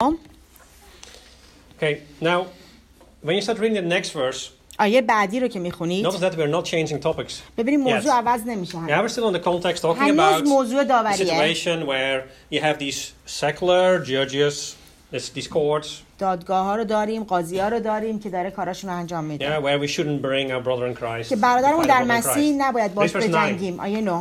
Okay, now when you start reading the next verse, آیه بعدی رو که میخونید notice that we're not changing topics. ببینید موضوع Yes. عوض نمیشه. Yeah, we're still in the context talking هنوز about موضوع the داوریه. situation where you have these secular judges, these courts, دادگاه ها رو داریم، قاضی ها رو داریم که داره کاراشون رو انجام میده. yeah, where we shouldn't bring our brother in Christ. که برادرمون fight در brother in مسیح Christ. نباید باش Verse 9. بجنگیم. آیه 9.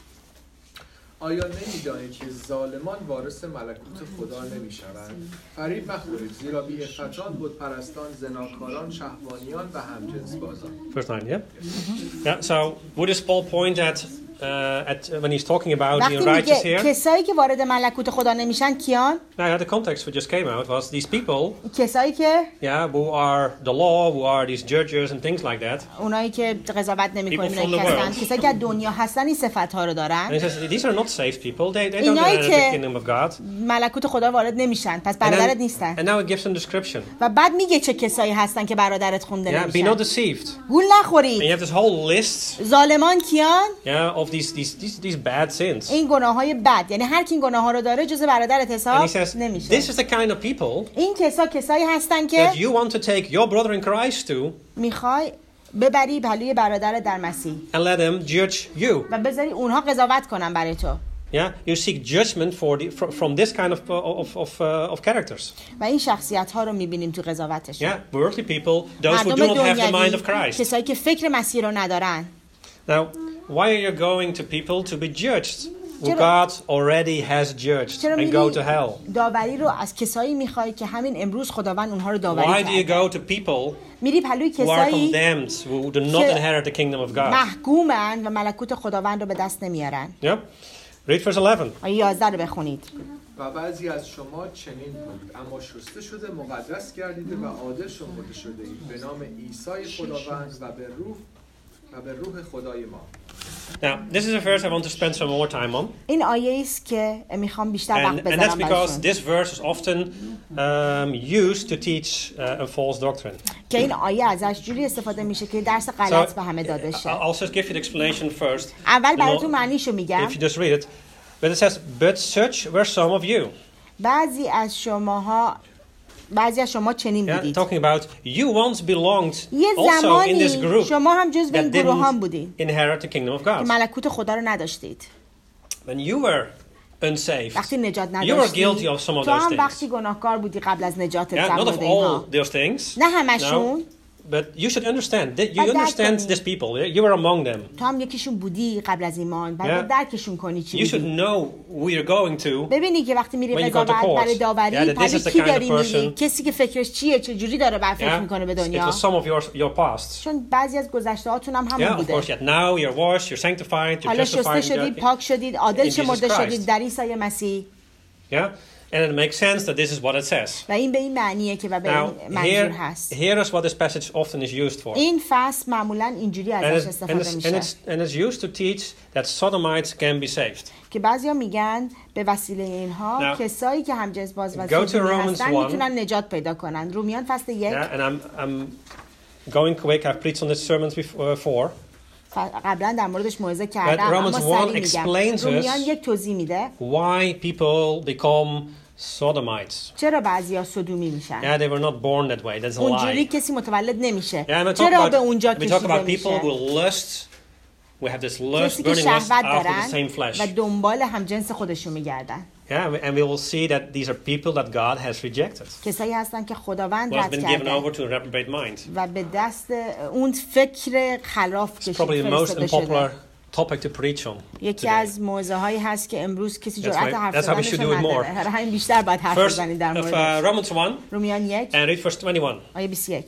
آیا نمی‌دانید که ظالمان وارث ملکوت خدا نمی‌شوند؟ فریب مخورید، زیرا بی‌عفتان، بت‌پرستان، زناکاران، شهوانیان و همجنسبازان. Verse 9, yeah? Yeah, so what does Paul point at when he's talking about the وقتی unrighteous میگه here? کسایی که وارد ملکوت خدا نمیشن کیان؟ Now, the context which just came out was these people, کسایی که yeah, who are the law, who are these judges and things like that. اونایی که قضاوت نمی‌کنن People from the هستن، world. کسایی که از دنیا هستن این صفات‌ها رو And دارن. he says, these are not saved people. They don't اینایی enter the که kingdom of God. ملکوت خدا وارد نمیشن، پس And, برادرت then, نیستن. and now it gives some description. و بعد میگه چه کسایی هستن که برادرت خونده Yeah, be not نمیشن. deceived. گول And you نخورید. have this whole list, ظالمان کیان؟ yeah, of these bad sins. این گناه‌های بد، یعنی هر کی این گناه‌ها رو داره جزء برادرت And he حساب says, نمیشه. this is the kind of people این کسایی هستن که that you want to take your brother in Christ to میخوای ببری پلوی برادرت در مسیح and let him judge you. و بذاری اونها قضاوت کنن برای تو. Yeah, you seek judgment from this kind of characters. و این شخصیت‌ها رو می‌بینیم تو قضاوتشون. Yeah, worldly people, those who do مردم not have the mind دنیوی، of Christ. کسایی که فکر مسیح رو ندارن. Now, why are you going to people to be judged who چرا- God already has judged چرا and go to میری hell? داوری رو از کسایی میخوای که همین امروز خداوند اونها رو داوری Why do you کرده؟ go to people میری پلوی who are کسایی condemned, who do not که inherit the kingdom of God? محکومن و ملکوت خداوند رو به دست نمیارن. Yeah? Read verse 11. آیه 11 رو بخونید. و بعضی از شما چنین بود، اما شسته شده، مقدس گردیده و عادل شمرده شده اید به نام عیسی خداوند و به روح خدای ما. Now, this is a verse I want to spend some more time on. این آیه است که میخوام بیشتر وقت And that's بذارم because براشون. this verse is often used to teach a false doctrine. که این آیه ازش جوری استفاده میشه که درس غلط به همه داده شه. I'll just give you the explanation first. اول You براتون know, معنیشو میگم. if you just read it. But it says, but such were some of you. بعضی از شما چنین Yeah, بودید. talking about you once belonged یه also in this زمانی group شما هم جزو این that گروهان didn't بودین inherit the kingdom of که God. ملکوت خدا رو نداشتید. When you were unsaved, وقتی نجات you were نداشتی guilty of some of تو those هم things. وقتی گناهکار بودی قبل از نجاتت Yeah, در not of مورد اینها. all those things. نه همشون. No. But you should understand. You بعد درک understand کنی. these people. You were among them. تو هم یکیشون بودی قبل از ایمان. Yeah. بعد درکشون کنی چی You should بودی. know who you're going to. ببینی که وقتی میری When you go to قضاوت court. برای داوری Yeah, that this پلی is the کی kind of داری میری؟ person- کسی که فکرش چیه، چه جوری داره بر فکر میکنه به It دنیا. was some of your past. چون بعضی از گذشته هاتون هم همون Yeah, of بوده. course. Yet now you're washed, you're sanctified, you're حالا شسته justified. شدید، پاک شدید، عادل in Jesus شمرده Christ. شدید در عیسی مسیح. Yeah, and it makes sense that this is what it says. و این به این معنیه که و به Now, این منظور هست. here is what this passage often is used for. این فصل معمولا اینجوری ازش استفاده میشه And it's used to teach that sodomites can be saved. که بعضیا میگن به وسیله اینها Now, کسایی که همجنس باز و go to سومی Romans هستن 1. میتونن نجات پیدا کنن. رومیان فصل 1 Yeah, and I'm going quick. I've preached on this sermons before. قبلا در موردش موعظه کردم Romans اما 1 سریع explains میگم. us رومیان 1 توضیح میده Why people become sodomites. چرا بعضیا سدومی میشن. Yeah, they were not born that way. That's a اونجوری lie. کسی متولد نمیشه. Yeah, چرا به اونجا we talk کشیده about people میشه. who lust. We have this lust, کسی که burning lust شهوت after the دارن same flesh. و دنبال همجنس خودشون میگردن. Yeah, and we will see that these are people that God has rejected. کسایی هستن که خداوند Who has رد been given کرده over to a reprobate mind. و به دست اون فکر خلاف It's probably the most فرستاده شده. unpopular topic to preach on یکی today. از موعظه هایی هست که امروز کسی That's جرأت why- حرف that's how we زدنش should do it نداره. more. هر همین بیشتر باید حرف First بزنید در of موردش. Romans 1 رومیان 1 and read verse 21. آیه 21.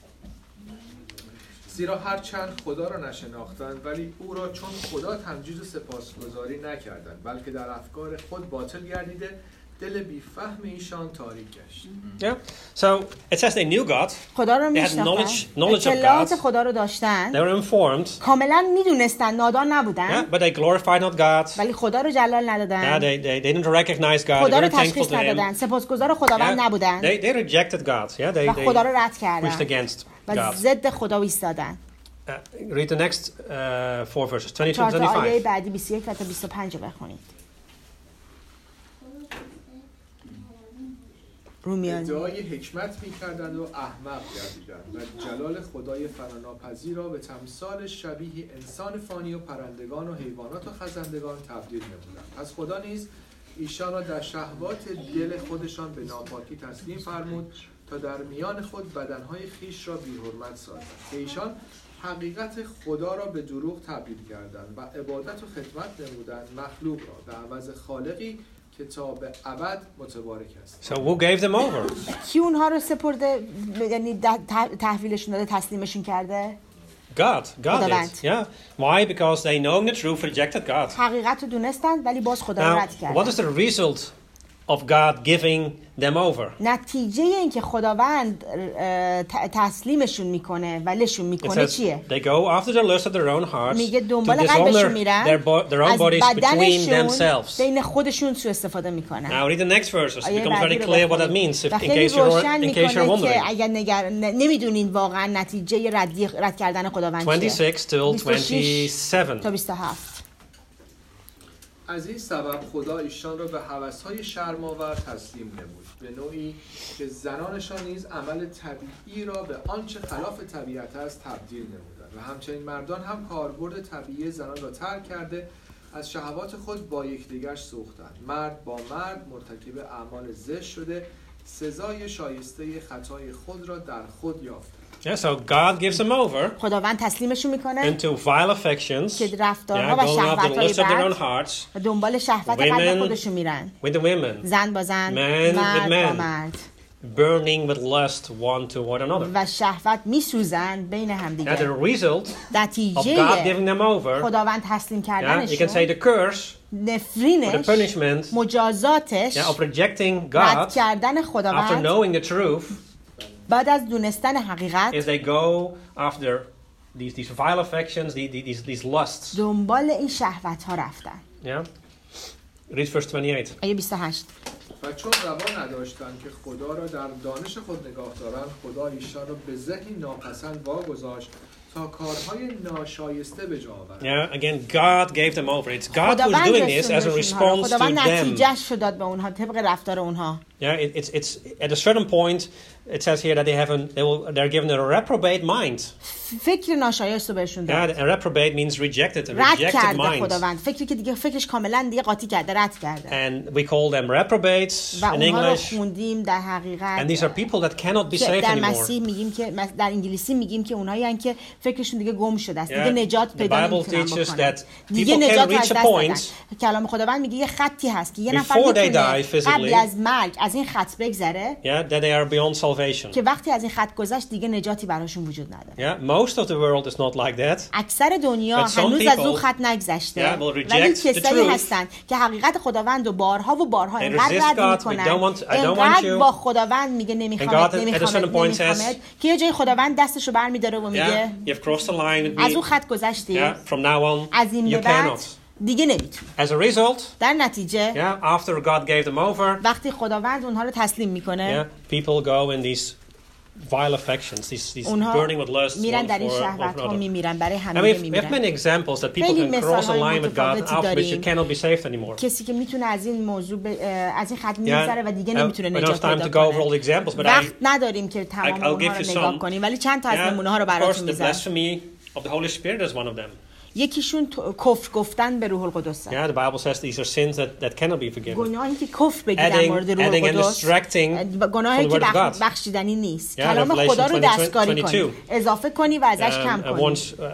زیرا هر چند خدا را نشناختند ولی او را چون خدا تمجید و سپاسگزاری نکردند بلکه در افکار خود باطل گردیده دل بیفهم ایشان تاریک گشت. Yeah. So it says they knew God. خدا رو They had میشناختن. knowledge of اطلاعات God. خدا رو داشتن. They were informed. کاملا میدونستن، نادان Yeah, نبودن. but they glorified not God. ولی خدا رو جلال Yeah, ندادن. they didn't recognize God. They خدا رو weren't thankful تشخیص to Him. ندادن. سپاسگزار خداوند Yeah, نبودن. they rejected God. Yeah, و خدا رو رد pushed کردن against و God. ضد خدا ایستادن. Read the next 4 verses, 22 چهار to تا آیه 25. بعدی 21 تا 25 رو بخونید. رومیان ادعای حکمت می‌کردند و احمق گردیدند و جلال خدای فناناپذیر را به تمثال شبیه انسان فانی و پرندگان و حیوانات و خزندگان تبدیل نمودند. پس خدا نیز ایشان را در شهوات دل خودشان به ناپاکی تسلیم فرمود تا در میان خود بدنهای خیش را بی‌حرمت سازند که ایشان حقیقت خدا را به دروغ تبدیل کردند و عبادت و خدمت نمودند مخلوق را به عوض خالقی که تا به ابد متبارک است. So who gave them over? کی اونها رو سپرده، یعنی تحویلشون داده، تسلیمشون کرده؟ God خداوند. did. Yeah. Why? Because they knowing the truth rejected God. حقیقت رو دونستند ولی باز خدا رو Now, رد what کردند. is the result of God giving them over? نتیجه این که خداوند تسلیمشون میکنه ولیشون It میکنه says چیه؟ they go after the lust of their own hearts میگه to دنبال قلبشون dishonor میرن، their own از bodies between بدنشون themselves. بین خودشون سوء استفاده میکنن. Now read the next verses. It آیه becomes very بعدی رو clear what that بخونید. means و in خیلی case روشن you're میکنه wondering. که اگر نمیدونین واقعا نتیجه رد کردن خداوند چیه. 26 till 26 27. تا 27. از این سبب خدا ایشان را به هوس‌های شرم‌آور تسلیم نمود، به نوعی که زنانشان نیز عمل طبیعی را به آنچه خلاف طبیعت است تبدیل نمودند و همچنین مردان هم کاربرد طبیعی زنان را ترک کرده از شهوات خود با یکدیگر سوختند. مرد با مرد مرتکب اعمال زشت شده، سزای شایسته خطای خود را در خود یافت. Yeah, so God gives them over خداوند تسلیمشون میکنه into vile affections. که Yeah, رفتارها و going after the شهوت‌های lust of their own بد hearts. و دنبال شهوت Women قلب خودشون میرن. with the women, زن با زن، Man with مرد با man. مرد burning with lust one toward another. و شهوت میسوزن بین Now همدیگه. the result of God نتیجه giving them over, خداوند تسلیم yeah, you can say کردنشون، the curse, or the نفرینش، punishment, مجازاتش، yeah, of rejecting رد God کردن after خداوند knowing the truth, بعد از دونستن حقیقت، is they go after these vile affections, these lusts. دنبال این شهوت ها رفتن. Yeah. Read verse 28. آیه 28. و چون روا نداشتند که خدا را در دانش خود نگاه دارند، خدا ایشان را به ذهنی ناپسند واگذاشت تا کارهای ناشایسته به جا آورند. Yeah, again, God gave them over. It's God who's خداوند doing this as a رسوندشون ها رو. response to خداوند them. نتیجهش رو داد به اونها طبق رفتار اونها. Yeah, it's at a certain point. It says here that they're given a reprobate mind. فکر ناشایست رو بهشون داد. Yeah, a reprobate means rejected, a رد rejected کرده mind. خداوند، فکری که دیگه فکرش کاملا دیگه قاطی کرده، رد کرده. And we call them reprobates و in اونها رو English. خوندیم در حقیقت. And these are people that cannot be که saved در anymore. مسیح میگیم که در انگلیسی میگیم که اونایی هستن که فکرشون دیگه گم شده است، دیگه Yeah, نجات the پیدا Bible نمیتونن teaches بکنن. that دیگه people can نجات رو reach از a دست دادن. point کلام خداوند میگه یه خطی هست که یه نفر before they میتونه die physically. قبل از مرگ از این خط بگذره Yeah, that they are beyond salvation. که وقتی از این خط گذشت دیگه نجاتی براشون وجود نداره. Yeah, most of the world is not like that. اکثر دنیا But some هنوز از اون people, خط نگذشته، yeah, will reject ولی the کسایی truth. هستن که حقیقت خداوند و بارها و بارها They اینقدر resist رد God. میکنن، I don't want اینقدر you. با خداوند میگه And God at a certain point says, که یه جای خداوند دستشو برمیداره و میگه Yeah, you've crossed the line with از me. اون خط گذشتی، Yeah, from now on, از این به you بعد cannot. دیگه نمیتونی. As a result, در نتیجه yeah, after God gave them over, وقتی خداوند اونها رو تسلیم میکنه، yeah, people go in these vile affections, these اونها burning with lust میرن one در این for شهوت ها another. میمیرن، برای And همه we have میمیرن. many examples that people خیلی can cross a مثال‌های line with God متفاوتی after which you داریم. cannot be saved anymore. کسی که میتونه از این موضوع از این خط Yeah, میگذره و دیگه نمیتونه I don't نجات have time to پیدا go over all the کنه. examples, but وقت نداریم که تمام I'll اونها give رو you نگاه some. کنیم، ولی چند تا از Yeah, نمونه ها رو of براتون course, the میذارم. blasphemy of the Holy Spirit is one of them. یکیشون کفر گفتن به روح القدس. Yeah, the Bible says these are sins that cannot be forgiven. گناهی که کفر بگی در مورد روح Adding and القدس، distracting گناهی from که the word of God. بخشیدنی نیست. Yeah, کلام Revelation خدا رو 20, دستکاری 22. کنی، اضافه کنی و ازش کم کنی.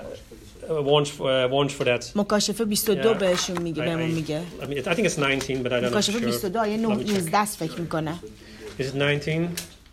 warns for that. مکاشفه 22 Yeah. بهشون میگه، بهمون میگه. I think it's 19, but I don't know for مکاشفه sure. 22 آیه Let me check. 19 است فکر میکنه. Is it 19?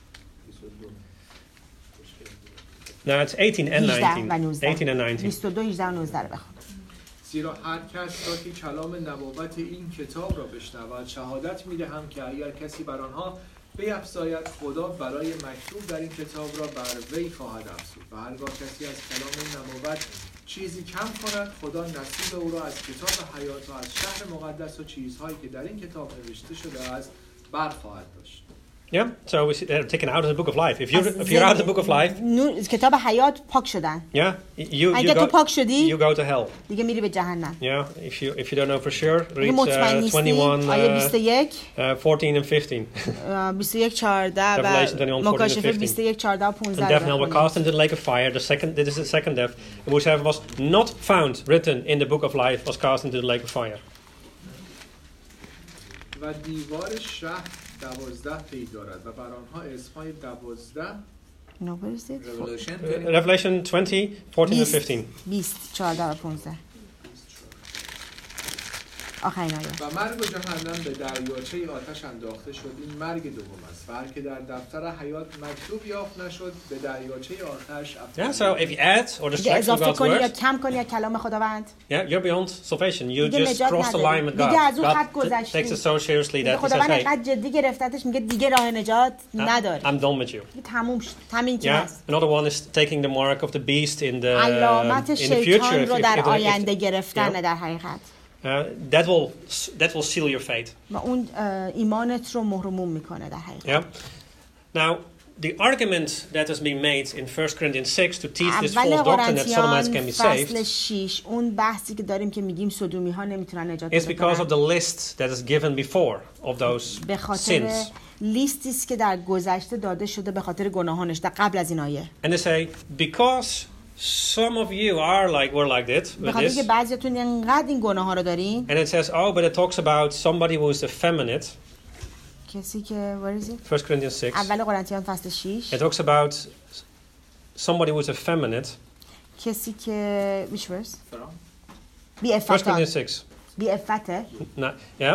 No, it's 18 and 18 و 19. 18 and 19. 22 18 و 19 رو بخون. زیرا هر کس را که کلام نبوت این کتاب را بشنود شهادت میدهم که اگر کسی بر آنها بیفزاید خدا برای مکتوب در این کتاب را بر وی خواهد افزود و هرگاه کسی از کلام نبوت چیزی کم کند خدا نصیب او را از کتاب حیات و از شهر مقدس و چیزهایی که در این کتاب نوشته شده است برخواهد داشت. Yeah, so we see they're taken out of the book of life. If you're out of the book of life, کتاب حیات پاک شدن. yeah, اگه تو پاک شدی you go to hell. دیگه میری به جهنم. Yeah, if you don't know for sure, read مطمئن نیستی 21, آیه 21 14 and 15. 21 14 و Revelation 21, 14 and مکاشفه 15. 21 14 و 15 And death and hell were cast into the lake of fire. This is the second death. Whosoever was not found written in the book of life was cast into the lake of fire. و دیوار شهر 12 پی دارد و بر آنها اسمهای 12 No, where is it? Revelation 20, 14 and 15. 20 14 و 15 آخرین آیه. و مرگ و جهنم به دریاچه آتش انداخته شد. این مرگ دوم است. و هر که در دفتر حیات مکتوب یافت نشد به دریاچه آتش Yeah, so if you add or دیگه distract from اضافه God's کنی یا word, کم کنی یا کلام خداوند yeah, you're beyond salvation. You دیگه just نجات cross the line with نداری. دیگه از God. اون خط God گذشتی. takes it so seriously دیگه that he says, خداوند hey, اینقدر جدی گرفتتش میگه دیگه راه نجات نداری. I'm done with you. دیگه تموم شد. همین که Yeah, هست. another one is taking the mark of the beast in the علامت in the future. شیطان رو در آینده گرفتن yeah. در حقیقت. That will seal your fate. و اون ایمانت رو مهرموم میکنه در حقیقت. Yeah. Now, the argument that has been made in 1 Corinthians 6 to teach this اول false doctrine that Sodomites قرنتیان can be فصل saved 6 اون بحثی که داریم که میگیم سدومی ها نمیتونن نجات is پیدا because of کنن the list that is given before of those به خاطر sins. لیستی است که در گذشته داده شده به خاطر گناهانش در قبل از این آیه. And they say, because some of you were like that به with خاطر که this, بعضیاتون اینقدر این گناه ها رو دارین and it says, oh, but it talks about somebody who is effeminate, کسی که what is it 1 Corinthians 6. اول قرنتیان فصل 6 It talks about somebody who is effeminate, کسی که which verse بی 1 افتان Corinthians 6. بی افته No, yeah.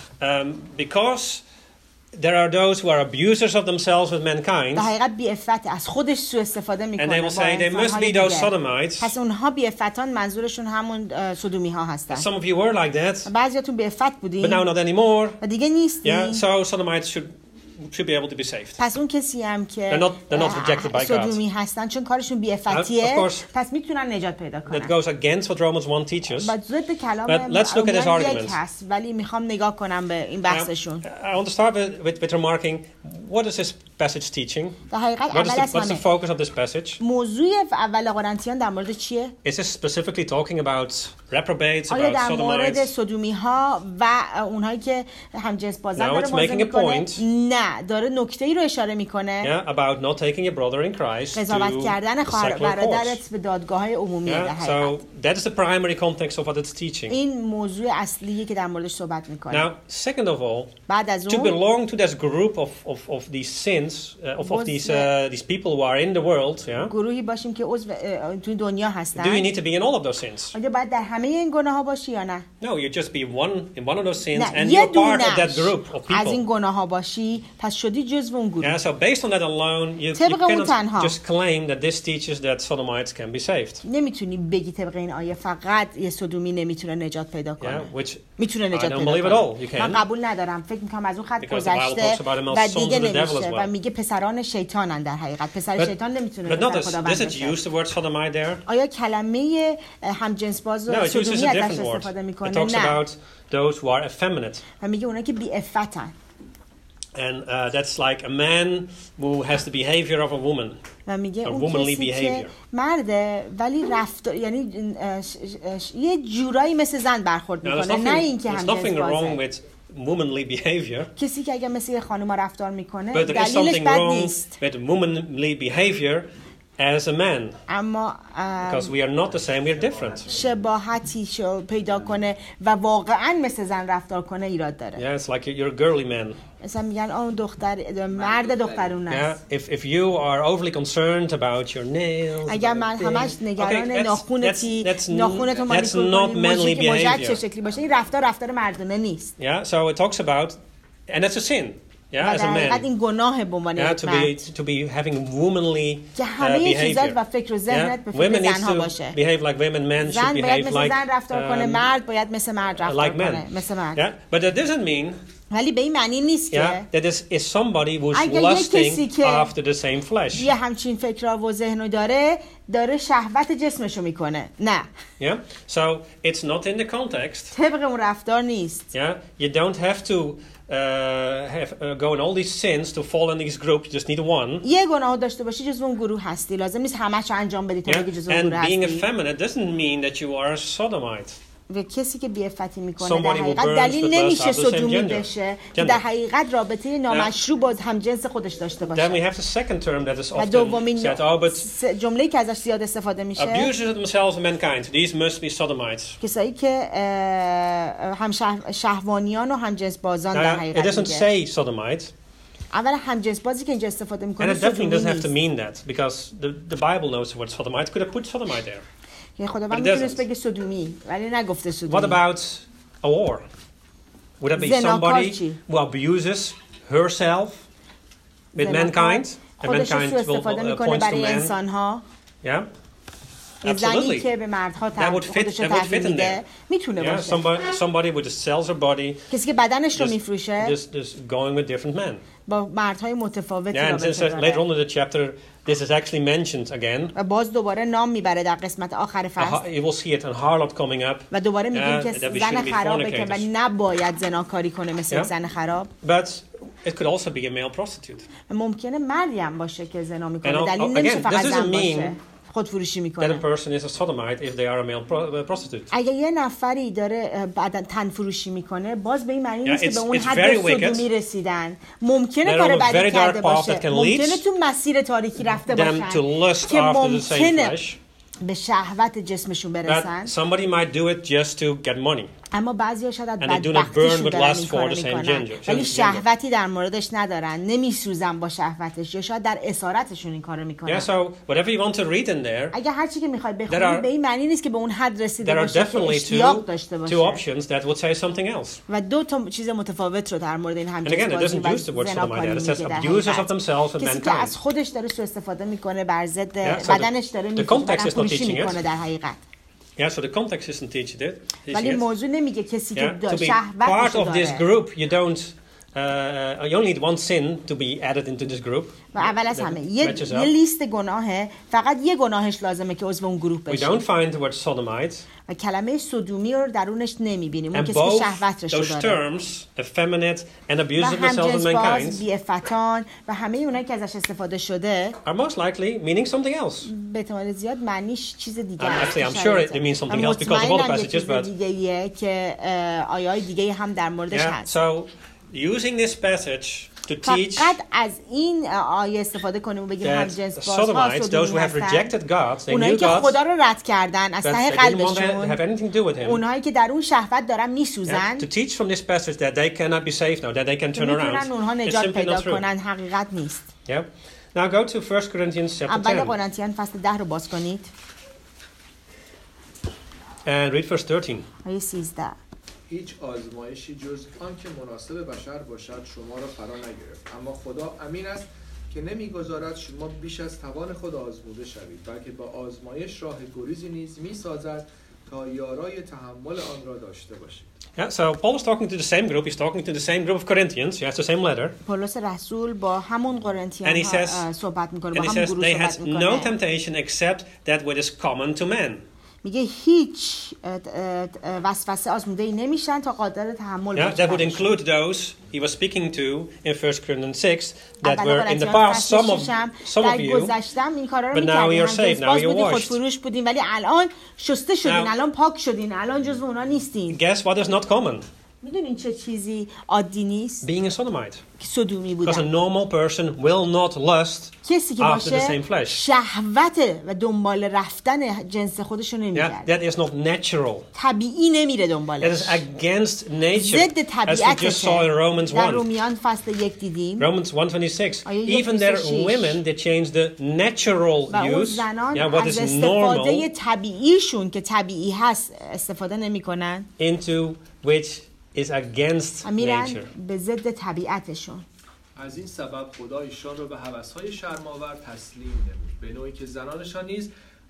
Because there are those who are abusers of themselves with mankind, در حقیقت بی افته از خودش سوء استفاده and they میکنه will say they must be those sodomites. پس اونها بی افتان منظورشون همون سدومی ها هستن. Some of you were like that, بعضیاتون بی افت but بودین now not anymore. و دیگه نیستین. Yeah, so sodomites should be able to be saved. پس اون کسی هم که They're not rejected by God. سدومی هستن چون کارشون بی افتیه Of course. پس میتونن نجات پیدا That کنن. goes against what Romans 1 teaches. بعد ضد کلام But let's look at his عموماً arguments. یک هست ولی میخوام نگاه کنم به این بحثشون. I want to start with remarking, what is this passage teaching? در حقیقت اول از What's the همه focus of this passage? موضوع اول قرنتیان در مورد چیه؟ Is this specifically talking about reprobates, آیا about در مورد sodomites? سدومی ها و اونهایی که همجنس بازن No, داره it's موضوع making a میکنه؟ point. نه، داره نکته‌ای رو اشاره میکنه. Yeah, about not taking your brother in Christ to قضاوت کردن the خواهر secular برادرت courts. به دادگاه‌های عمومی در Yeah, حقیقت. so that is the primary context of what it's teaching. این موضوع اصلیه که در موردش صحبت میکنه. Now, second of all, بعد از to اون belong to this group of these sins, of these people who are in the world, yeah, گروهی باشیم که عضو تو دنیا do you هستن. need to be in all of those sins? آیا باید در همه این گناه‌ها باشی یا نه؟ No, you just be in one of those sins, نه، and یه you're part of that دونش group of از این people. گناه‌ها باشی پس شدی جزو اون گروه. Yeah, so based on that alone, you طبق اون cannot تنها. just claim that this teaches that sodomites can be saved. نمیتونی بگی طبق این آیه فقط یه سدومی نمیتونه نجات پیدا کنه. Yeah, which میتونه I نجات don't پیدا believe at all. You کنه. من can. قبول ندارم. فکر میکنم از اون خط Because the Bible گذشته talks about them as و sons دیگه of the devil as نمیشه well. و میگه پسران شیطانن در حقیقت. پسر شیطان نمیتونه But پسر notice, خداوند does it باشه. use the word sodomite there? آیا کلمه همجنس باز No, it uses سدومی a ازش different word. استفاده It میکنه؟ talks نه. about those who are effeminate. و میگه اونا که بی افتن. And that's like a man who has the behavior of a woman. و میگه A اون womanly کسی که behavior. مرده ولی رفتار یعنی یه جورایی مثل زن برخورد Now, میکنه نه اینکه there's همجنس nothing wrong بازه. with womanly behavior, کسی که اگه مثل یه خانوما رفتار میکنه but there is دلیلش something بد wrong نیست. with womanly behavior as a man. اما Because we are not the same, we are different. شباهتی پیدا کنه و واقعا مثل زن رفتار کنه ایراد داره. Yeah, it's like you're a girly man. مثلا میگن اون دختر مرد دخترونه Yeah, است. if you are overly concerned about your nails, اگر about من this- همش نگران Okay, ناخونتی that's ناخونتو not مانیکور کنی manly موجت چه behavior. شکلی باشه این رفتار مردانه نیست. Yeah, so it talks about, and that's a sin. Yeah, و as a در حقیقت man. این گناه به عنوان Yeah, یک مرد to be having womanly که همه چیزات و behavior. فکر و ذهنت به Yeah, فکر women need زنها to باشه. behave like women. Men should زن باید behave مثل like زن رفتار کنه مرد باید مثل مرد رفتار like men. کنه مثل مرد. Yeah, but that doesn't mean ولی به این معنی نیست که that is somebody who's اگر یک کسی lusting که after the same flesh. یه همچین فکرها و ذهنو داره شهوت جسمشو میکنه. نه Yeah, so it's not in the context. طبق اون رفتار نیست. Yeah, you don't have to go in all these sins to fall in these groups. You just need one. یه گناه داشته باشی جزو اون گروه هستی. لازم نیست همه‌شو انجام بدی تا بگی جزو اون And گروه being هستی. effeminate doesn't mean that you are a sodomite. و کسی که بی‌عفتی میکنه Somebody در who حقیقت burns دلیل with lust نمیشه of the same سدومی gender. بشه که در حقیقت رابطه نامشروع با همجنس خودش داشته Then we باشه. have the second term that is و often دومین said, but جمله‌ای که ازش زیاد استفاده میشه abusers of themselves and mankind, these must be sodomites. کسایی که هم شهوانیان و هم جنس بازان در Now, it حقیقت doesn't میگه. say sodomite, اولا هم جنس بازی که اینجا استفاده and میکنه it definitely سدومی doesn't have to نیست. mean that, because the Bible knows the word sodomite. Could have put sodomite there. که خداوند But it میتونست doesn't. بگه سدومی ولی نگفته What سدومی. about a whore? Would that be زناکار somebody چی؟ who abuses herself with زناکار mankind? And خودش رو mankind سوء will استفاده میکنه point to برای man? انسان‌ها. Yeah? یه زنی Absolutely. که به مردها That would fit- خودش رو that would تحویل fit in میده there. میتونه Yeah, باشه. somebody who just sells her body, کسی که بدنش رو میفروشه just going with different men. با مردهای متفاوتی Yeah, and رابطه since later on داره in the chapter, this is actually mentioned again. و باز دوباره نام میبره در قسمت آخر فصل You will see it, a harlot coming up. و دوباره میگیم که that we زن shouldn't be خرابه که fornicators. ولی نباید زناکاری کنه مثل Yeah. یک زن خراب. But it could also be a male prostitute. ممکنه مردی هم باشه که زنا And میکنه. دلیل again, نمیشه this فقط doesn't زن mean باشه خودفروشی That a میکنه. person is a sodomite if they are a male prostitute. اگه یه نفری داره بعداً تن فروشی میکنه باز به این معنی Yeah, نیست که به اون it's حد very wicked. سدومی رسیدن. ممکنه They're کار on a بدی very کرده dark path باشه. that can ممکنه lead تو مسیر تاریکی رفته Them to باشن lust که after the same ممکنه flesh. به شهوت جسمشون برسن. That somebody might do it just to get money. اما بعضیا شاید از And they do not بدبختیشون burn with دارن lust این for کارو the same میکنن gender. ولی شهوتی در موردش ندارن نمیسوزن با شهوتش یا شاید در اسارتشون این کارو میکنن. Yeah, so whatever you want to read in there, اگر هر چی که میخوای There بخونی are- به این معنی نیست که به اون حد رسیده there are باشه که definitely اشتیاق داشته two باشه. options that would say something else. و دو تا چیز متفاوت رو در مورد این And again, همجنس it بازی doesn't و use the word sodomite زناکاری there. It says میگه در abusers of حقیقت. themselves and کسی که از mankind. خودش داره سوء استفاده میکنه بر ضد Yeah, so بدنش داره the میفروشه context is not فروشی teaching it. میکنه در حقیقت. Yeah, so the context isn't teaching ولی it. موضوع نمیگه کسی که Yeah, to be part شهوتش of this داره. group, you don't. You only need one sin to be added into this group. و اول از همه matches یه up. لیست گناهه فقط یه گناهش لازمه که عضو اون گروه We بشه don't find the word sodomite. و کلمه سدومی رو درونش نمیبینیم اون And کسی که both شهوتش رو those داره terms, effeminate and و abuse of themselves and همجنس باز mankind, بی‌عفتان و همه اونایی که ازش استفاده شده are most likely meaning something else. به احتمال زیاد معنیش چیز دیگه Actually, است. I'm sure it means something else because of all the مطمئنم یه passages, چیز but دیگه‌ایه که آیه‌های دیگه هم در موردش yeah. هست. So using this passage to teach فقط از این آیه استفاده کنیم و بگیم that همجنس بازها sodomites, those سدومی who have هستن. rejected God, they اونایی knew که God, خدا رو رد کردن از that ته they didn't want to قلبشون have anything to do with Him. اونهایی که در اون شهوت دارن Yeah, میسوزن to teach from this passage that they cannot be saved now, that they can turn میتونن اونها around, it's نجات simply پیدا not true. کنن حقیقت نیست. Yeah. Now go to 1 Corinthians chapter اول 10 قرنتیان فصل 10 رو باز کنید and read verse 13. آیه 13. هیچ آزمایشی جز آن که مناسب بشر باشد شما را فرا نگرفت، اما خدا امین است که نمیگذارد شما بیش از توان خود آزموده شوید، بلکه با آزمایش راه گریزی نیز میسازد تا یارای تحمل آن را داشته باشید. Yeah, so Paul is talking to the same group. He's talking to the same group of Corinthians. He has the same letter. پولس رسول با همون قرنتیان And he says, صحبت میکنه And با he همون says گروه they صحبت had no میکنه temptation except that which is common to men. میگه هیچ وسوسه آزموده ای نمیشن تا قادر تحمل Yeah, that would باشن. include those he was speaking to in 1 Corinthians 6 that اول were in the قرنتیان past فصل some ششم، of در you. گذشتم این کارا رو but now می‌کردین. you're saved, همجنس now باز you're بودین، washed. خودفروش بودین ولی الان شسته شدین، Now- الان پاک شدین، الان جزو اونا نیستین. Guess what is not common? میدونین چه چیزی عادی نیست؟ Being a sodomite. که سدومی Because a بودن. normal person will not lust. کسی که after the باشه same flesh. شهوت و دنبال رفتن جنس خودشو Yeah, نمیگرد. that is not natural. طبیعی نمیره That دنبالش. is against nature. ضد As we just saw in Romans طبیعتشه. در 1. رومیان فصل 1 دیدیم. Romans 1:26. آیه Even their 1:26. women, they change the natural و اون use. زنان Yeah, what از is استفاده normal طبیعیشون که طبیعی هست استفاده نمیکنن into which is against میرن nature. به ضد طبیعتشون. از این سبب خدا ایشان را به هوس‌های شرم‌آور تسلیم نمود، به نوعی که زنانشان نیز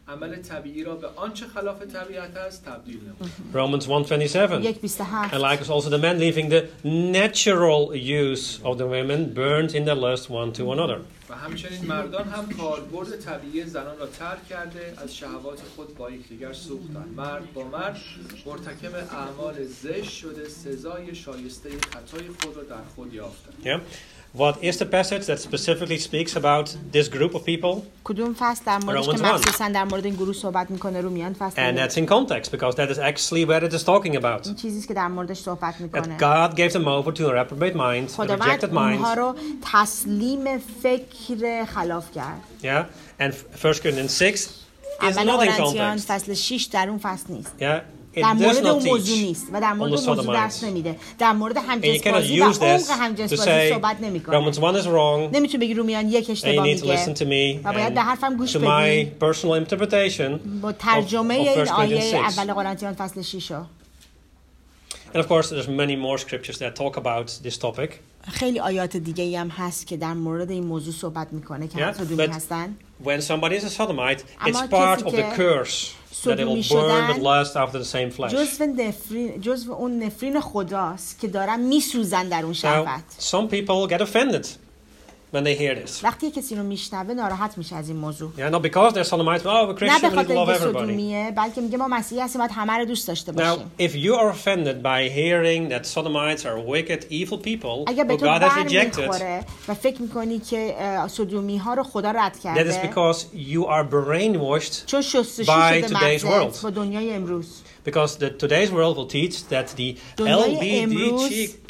عمل طبیعی را به آنچه خلاف طبیعت است تبدیل نمود. Romans 1:27. 1:27 And likewise also the men leaving the natural use of the women burned in their lust one to another. و همچنین مردان هم کاربرد طبیعی زنان را ترک کرده از شهوات خود با یکدیگر سوختند. مرد با مرد مرتکب اعمال زشت شده سزای شایسته خطای خود را در خود یافتند. Yeah. What is the passage that specifically speaks about this group of people? کدوم فصل در موردش که Romans 1. مخصوصا در مورد این گروه صحبت میکنه؟ رومیان فصل And that's in context because that is actually what it is talking about. این چیزیست که در موردش صحبت میکنه. That God gave them over to a reprobate mind, a خداوند rejected اونها mind. رو تسلیم فکر خلاف کرد. Yeah. And 1 Corinthians 6 is اول not in قرنتیان context. فصل 6 در اون فصل نیست. Yeah. It در does مورد not اون موضوع teach نیست و در on مورد the اون موضوع درس sodomites. نمیده. در مورد And you همجنسبازی cannot و use عمق this to همجنسبازی say صحبت Romans نمیکنه. 1 is wrong نمیتونه بگی رومیان یک and you اشتباه need to listen to میگه me و باید به حرفم گوش and to my بدی personal interpretation با of ترجمه 1 این آیه Corinthians 6. اول قرنتیان فصل 6 رو. And of course there's many more scriptures that talk about this topic. خیلی آیات دیگه ای هم هست که در مورد این موضوع صحبت میکنه که Yeah, سدومی but هستن. when somebody is a sodomite, it's اما part کسی of the که curse that they will سدومی burn with شدن lust after the same flesh. جزو اون نفرین خداست که دارن میسوزن در اون Now, شهوت. some people get offended when they hear this. وقتی کسی رو میشنوه ناراحت میشه از این موضوع. Yeah, not because they're sodomites, oh, we're نه به Christian, we need to خاطر love اینکه everybody. سدومیه بلکه میگه ما مسیحی هستیم باید همه رو دوست داشته Now, باشیم. if you are offended by hearing that sodomites are wicked, evil people اگر به who تو God has بر rejected, میخوره و فکر میکنی که سدومی ها رو خدا رد that is کرده because you are brainwashed. چون شستشو by شده today's مغزت world. با دنیای امروز. Because today's world will teach that the دنیای امروز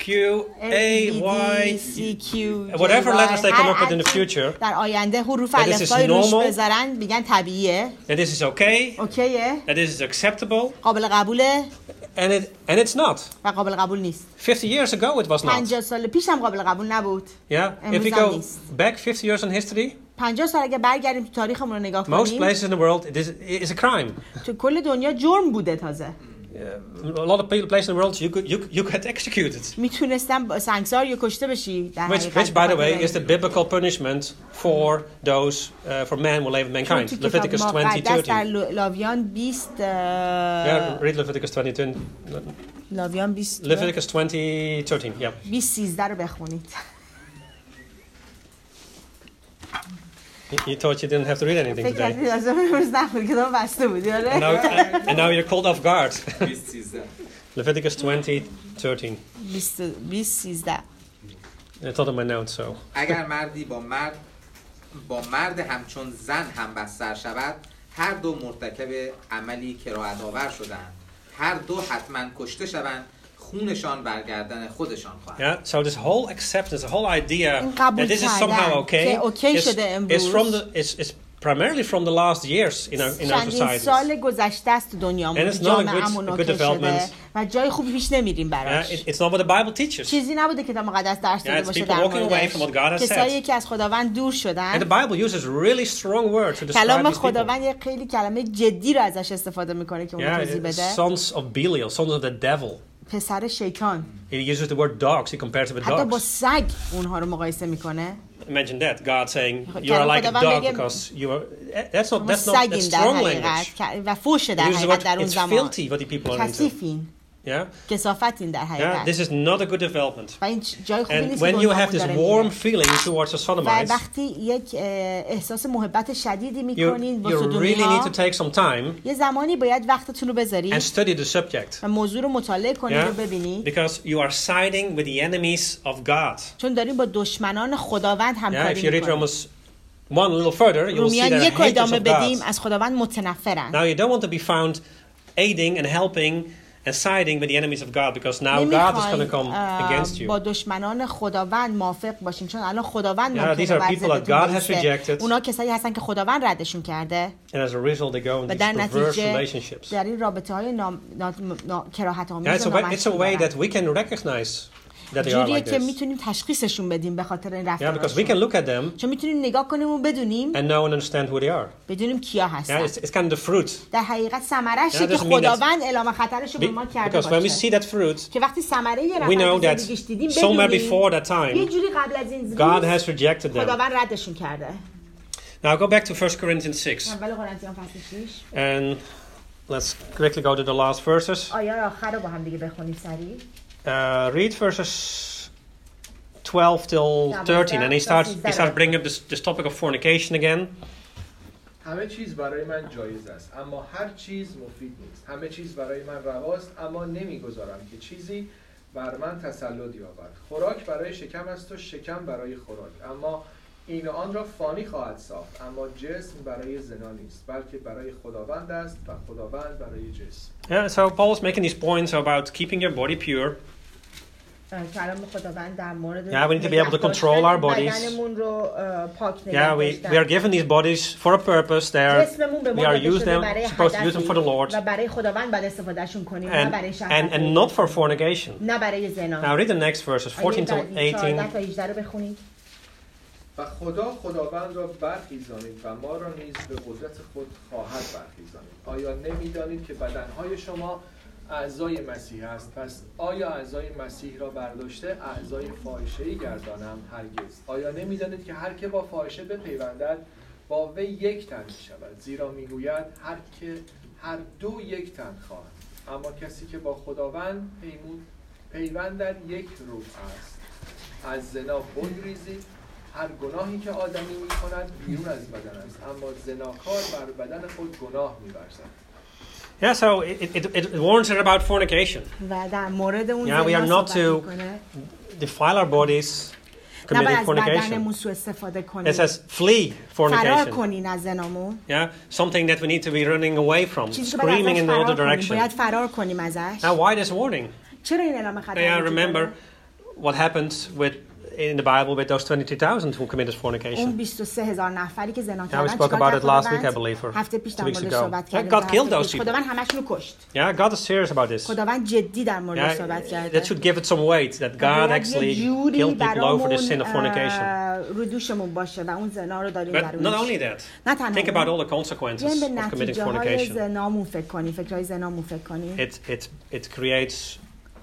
LBGQAY, LGBTQ whatever letters they come up with in the future, در آینده حروف that this is الفبای روش normal. بذارن میگن طبیعیه، that this is okay, اوکیه، that this is acceptable, قابل قبوله and it's not. و قابل قبول نیست. 50 years ago it was not. 50 سال پیش هم قابل قبول نبود. Yeah, if امروز we هم go نیست. back 50 years in history, 50 سال اگه برگردیم تو تاریخمون رو نگاه most کنیم places in the world it is a crime. تو کل دنیا جرم بوده تازه. A lot of places in the world you get executed. میتونستم سنگسار یا کشته بشی در Which حقیقت by the way, بخاطر is the biblical punishment for those for men who live with چون mankind. تو کتاب Leviticus مقدس در 20:13. لاویان 20 Yeah, read Leviticus 20:13. لاویان 20 Leviticus 20:13. Yeah. 20:13 رو بخونید. You thought you didn't have to read anything فکر today. کردی لازم امروز نخونی کتاب بسته بودی And آره. now you're called off guard. Leviticus 20:13. 20:13 It's not in my notes, so. اگر مردی با مرد همچون زن هم بستر شود، هر دو مرتکب عملی کراهت‌آور شدند، هر دو حتما کشته شوند، خونشان برگردن خودشان خواهد. Yeah, so this whole acceptance, the whole idea این قبول that this is کردن somehow okay که اوکی شده is امروز. from is primarily from the last years in our چندین societies. سال گذشته است تو دنیامون And it's که not a جامعه‌مون good اوکی شده development. و جای خوبی پیش نمیریم Yeah, براش. it's not what the Bible teaches. چیزی نبوده که کتاب مقدس درس Yeah, داده it's باشه people در walking away from what God موردش. has کسایی said. که از خداوند دور And the شدن. Bible uses really strong words to describe کلام these people. خداوند یک خیلی کلمه جدی رو ازش استفاده میکنه که اون توضیح Yeah, بده. sons of Belial, sons of the devil. پسر شیطان. He uses the word dogs. He compares it with حتی با dogs. سگ اونها رو مقایسه میکنه. Imagine that God saying you کلام are like a خداوند dog بگه because you are. That's not that's سگین در strong حقیقت language. و فوش در He uses the حقیقت word در اون it's زمان. filthy what the people are into. کثیفین. Yeah, کثافتین در yeah. حقیقت. This is not a good development. و این جای خوبی And نیست که when you دنیامون have this داره warm میره. feeling towards the و sodomites, وقتی یک احساس محبت شدیدی you میکنین با you سدومی really need to ها، take some time یه زمانی باید وقتتون رو بذارید and study the subject. و موضوع رو مطالعه کنید Yeah, و ببینید because you are siding with the enemies of God. چون دارین با دشمنان خداوند Yeah, همکاری if you read میکنید. Romans 1 a little further, you will see رومیان that یک رو haters ادامه of بدیم God. از خداوند متنفرن. Now you don't want to be found aiding and helping and siding with the enemies of God because now God is going to come against you. با دشمنان خداوند موافق باشین چون الان خداوند Yeah, ممکنه these are بر people that ضدتون God has بیسته. rejected. اونا کسایی هستن که خداوند ردشون کرده And as a result, they go in و these در perverse نتیجه relationships. در این رابطه های کراهت Yeah, آمیز it's و a way نامشروع that we can recognize that they are جوریه like که this. میتونیم تشخیصشون بدیم به خاطر این Yeah, because we رفتارشون can look at them چون میتونیم نگاه کنیم و بدونیم and know and understand who they are. بدونیم کیا Yeah, هستن it's kind of the fruit. در حقیقت ثمره‌شه Yeah, که doesn't mean that- خداوند اعلام خطرش رو به ما کرده Because when we باشه see that fruit, که وقتی ثمره یه we نفر know تو that زندگیش دیدیم somewhere بدونیم before that یه time, جوری قبل از این God روز has rejected them. خداوند ردشون کرده. Now go back to 1 Corinthians 6. اول قرنتیان فصل 6 And let's quickly go to the last verses. آیه آخر رو با هم دیگه بخونیم سریع. Read verses 12 till 13. And he starts bringing up this topic of fornication again. همه چیز برای من جایز است اما هر چیز مفید نیست. همه چیز برای من رواست اما نمیگذارم که چیزی بر من تسلط یابد. خوراک برای شکم است و شکم برای خوراک، اما این و آن را فانی خواهد ساخت. اما جسم برای زنا نیست بلکه برای خداوند است و خداوند برای جسم. Yeah, so Paul's making these points about keeping your body pure. کلام خداوند در مورد Yeah, we need to be able to control our bodies. بدنمون رو پاک نگه Yeah, داشتن. we are given these bodies for a purpose. جسممون به We ما are داده شده supposed برای to use them for the هدفی Lord و برای خداوند باید استفادهشون کنیم نه برای شهوت and not for fornication. نه برای زنا. Now read the next verses, 14 till 18. 14 تا 18 رو بخونید. و خداوند را برخیزانید و ما را نیز به قدرت خود خواهد برخیزانید. آیا نمی‌دانید که بدنهای شما اعضای مسیح است؟ پس آیا اعضای مسیح را برداشته اعضای فاحشه‌ای گردانم؟ هرگز. آیا نمی‌دانید که هر که با فاحشه بپیوندد با وی یک تن می‌شود؟ زیرا می‌گوید هر دو یک تن خواهند. اما کسی که با خداوند پیوندد یک روح است. از زنا بگریزید. هر گناهی که آدمی می‌کند بیرون از بدن است، اما زناکار بر بدن خود گناه می‌ورزد. Yeah, so it warns her about fornication. و در مورد اون Yeah, we are زنا not صحبت to می‌کنه. defile our bodies committing نباید از fornication. بدنمون سوء استفاده It کنیم. says flee فرار fornication. کنین از زنامون. Yeah, something that we need to be running away from, چیزی که باید screaming ازش in the other فرار کنیم. direction. باید فرار کنیم ازش. Now, why this warning? چرا این اعلام خطر Yeah, وجود remember داره؟ what happened in the Bible with those 22,000 who committed اون fornication. 23,000 نفری که زنا Yeah, we کردن spoke چیکار about it کرد last week, I خداوند؟ believe, or هفته پیش 2 در weeks موردش ago. صحبت Yeah, کردیم. God killed those people. خداوند همشون رو کشت. Yeah, God is serious about this. خداوند جدی در موردش صحبت Yeah, کرده. that should give it some weight, that God actually killed people over the sin of fornication. رو دوشمون باشه و اون زنا رو داریم But درونش. not only that, نه تنها think about all the بیایم consequences به of committing نتیجه های fornication. زنامون فکر کنیم، فکرهای زنامون فکر کنیم. It creates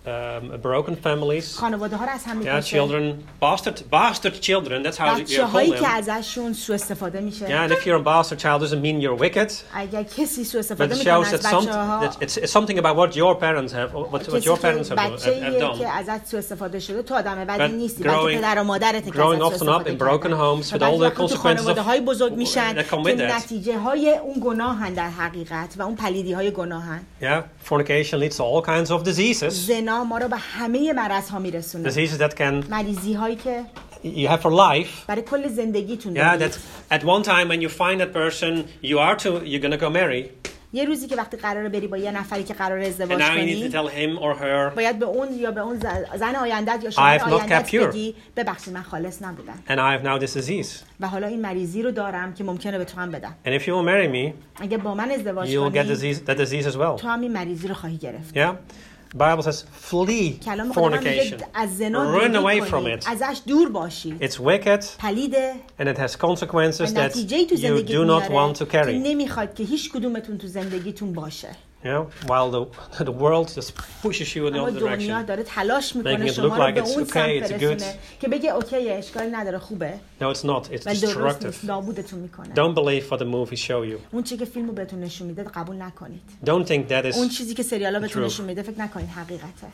broken families. خانواده ها رو از هم Yeah, می‌کشه. children, bastard children, that's how you بچه call هایی که them. ازشون سوء استفاده میشه. Yeah, and if you're a bastard child, doesn't mean you're wicked. اگر کسی سوء But استفاده it میکنه shows از that بچه‌ها، it's something about what your parents have, what your parents have بچه‌ایه done. که ازت سوء استفاده شده تو آدم بدی But نیستی، بلکه پدر و مادرت که growing ازت سوء often up استفاده in broken کردن. homes with و all the بعضی وقتا تو consequences خانواده‌های بزرگ میشن that come که with that. نتیجه های اون گناهن در حقیقت و اون پلیدی های گناهن. Yeah, fornication leads to all kinds of diseases. زنا ما رو به همه مرض‌ها میرسونه. Diseases that can مریضی هایی که you have for life. برای کل زندگیتون Yeah, دارید. that at one time when you find that person, you're gonna go marry, یه روزی که وقتی قراره بری با یه نفری که قراره and ازدواج now you need to کنی، tell him or her, باید به اون یا به اون زن آیندت یا شوهر I have not آیندت kept pure. بگی ببخشید من خالص نبودم and I have now this disease. و حالا این مریضی رو دارم که ممکنه به تو هم بدم. And if you will marry me, اگه با من ازدواج you'll get کنی that disease as well. تو هم این مریضی رو خواهی گرفت. Yeah? The Bible says, flee کلام خدا میگه fornication. از زنا Run دوری away from کنید، it. ازش دور باشید. It's wicked پلیده and it has و consequences that نتیجه‌ای تو you زندگی do not want to که carry. نمیخواد که هیچ کدومتون تو زندگیتون باشه. While the world just pushes you in the اما other دنیا direction. داره تلاش Making میکنه it شما look رو like به it's اون okay, سمت it's برسونه good. که بگه اوکی اشکالی نداره خوبه No, it's not. It's ولی درست destructive. نیست، نابودتون میکنه. Don't believe what the movies show you. اون چیزی که فیلمو بهتون نشون میده قبول نکنید. Don't think that اون is. چیزی که سریالا بهتون true. نشون میده فکر نکنید حقیقته.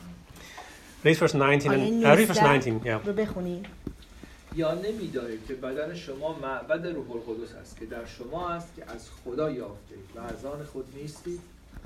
Read verse 19 and read verse 19. Yeah. رو بخونید. یا نمی‌دانید که بدن شما معبد روح القدس است که در شما است که از خدا یافتید و از آن خود نیستید.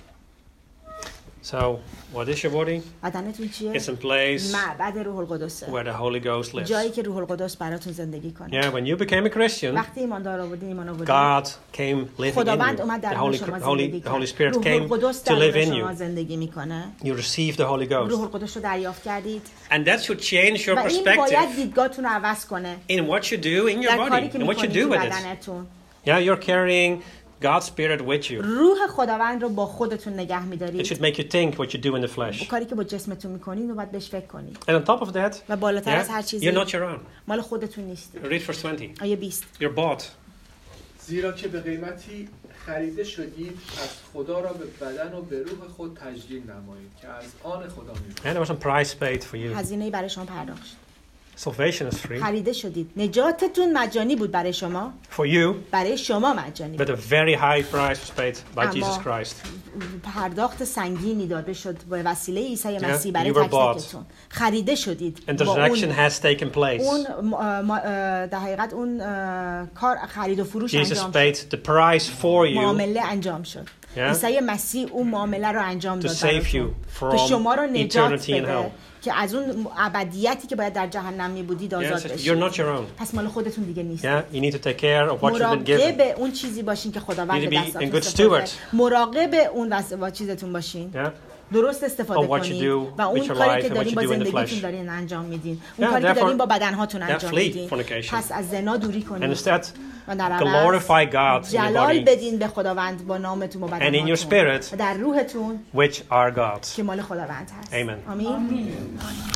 So, what is your body? بدنتون چیه؟ It's in place معبد روح القدسه. where the Holy Ghost lives. جایی که روح القدس براتون زندگی کنه. Yeah, when you became a Christian, وقتی ایماندار آوردین ایمان آوردین. God came living in خداوند you. اومد The درون شما زندگی Holy کرد. Spirit روح came القدس to live درون in شما you. زندگی میکنه. You received the Holy روح Ghost. القدس رو دریافت کردید. And that should change your و این باید perspective دیدگاهتون رو عوض کنه. in what you do in your در body کاری که and what you میکنید do تو with it. بدنتون. Yeah, you're carrying God's Spirit with you. روح خداوند رو با خودتون نگه It می‌دارید. should make you think what you do in the flesh. کاری که با جسمتون میکنید رو باید بهش فکر کنید. And on top of that, و بالاتر از هر yeah, چیزی you're not your own. مال خودتون نیستید. Read verse 20. آیه 20. You're bought. زیرا که به قیمتی خریده شدید از خدا را به بدن و به روح خود تجلیل نمایید که از آن خدا می‌باشید. And there was some price paid for you. هزینه‌ای برای شما پرداخت شد. Salvation is free خریده شدید. نجاتتون مجانی بود برای شما. for you, برای شما مجانی but بود. a very high price was paid by Jesus اما Christ. پرداخت سنگینی داده شد به وسیله عیسی Yeah, مسیح برای you were تک bought. تکتون. خریده شدید. And the با transaction اون has taken place. در حقیقت اون کار خرید و فروش Jesus انجام paid شد. the price for you معامله انجام شد. Yeah. عیسی مسیح اون معامله رو انجام to داد save you که شما رو from نجات eternity in بده hell. که از اون ابدیتی که باید در جهنم می بودید آزاد Yes, بشید. you're not your own. پس مال خودتون دیگه نیست. Yeah, you need to take care of what you've been given. مراقب اون چیزی باشین که خداوند You need به to be دستتون a good سپرده. steward. مراقب اون چیزتون باشین. Yeah. درست استفاده Of what you کنید do و اون with your کاری life که and دارین what با you do in the زندگیتون flesh. دارین انجام میدین. اون Yeah, کاری که دارین therefore- با بدنهاتون Yeah, انجام flee میدین. fornication. پس از زنا دوری And کنید. instead, و در glorify God عوض in your جلال body بدین به خداوند با نامتون و and in your بدنهاتون spirit, و در روحتون which are God's. که مال خداوند هست. Amen. آمین.